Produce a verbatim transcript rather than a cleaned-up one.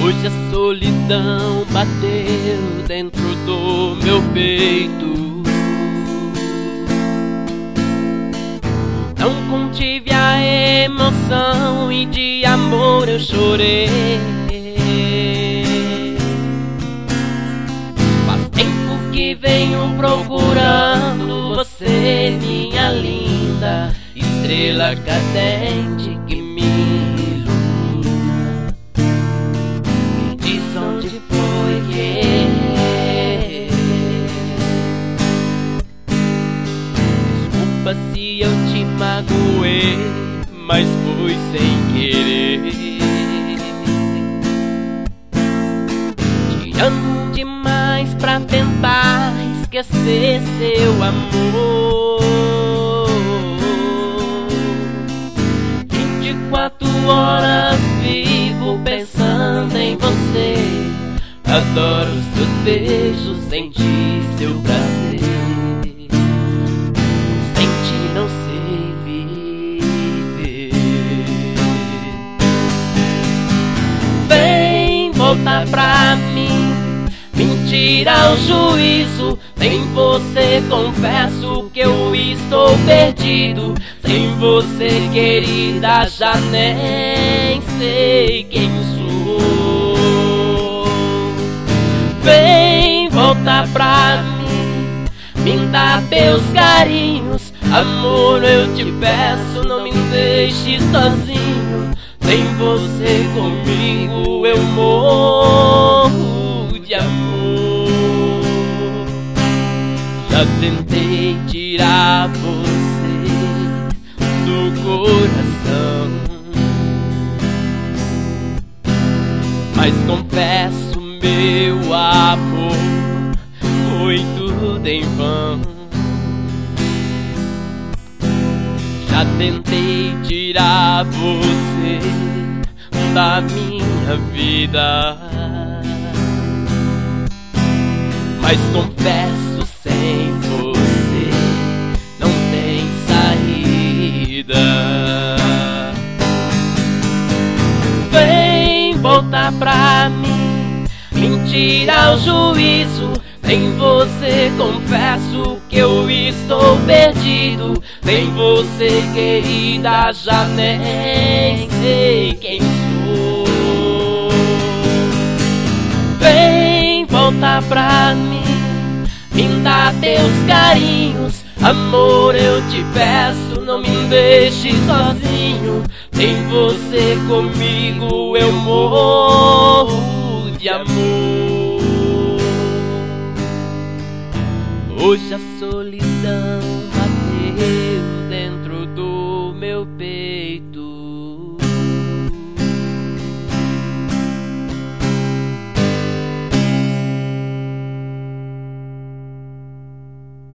Hoje a solidão bateu dentro do meu peito. Não contive a emoção e de amor eu chorei. Faz tempo que venho procurando você, minha linda estrela cadente que me ilumina. Me diz onde foi que desculpa se eu te magoei, mas foi sem querer. Te amo demais pra tentar esquecer seu amor. vinte e quatro horas vivo pensando em você. Adoro seus beijos, sentir seu prazer. Sem ti não sei viver. Vem voltar pra mim, mentira o juízo. Sem você confesso que eu estou perdido. Sem você, querida, já nem sei quem sou. Vem voltar pra mim, me dá teus carinhos. Amor, eu te peço, não me deixe sozinho. Sem você comigo eu morro de amor. Já tentei tirar você do coração, mas confesso, meu amor, foi tudo em vão. Já tentei tirar você da minha vida, mas confesso, sem você não tem saída. Vem voltar pra mim, mentira o juízo. Sem você confesso que eu estou perdido. Sem você, querida, já nem sei quem sou. Vem voltar pra mim, me dá teus carinhos. Amor, eu te peço, não me deixe sozinho. Sem você comigo eu morro de amor. Hoje a solidão bateu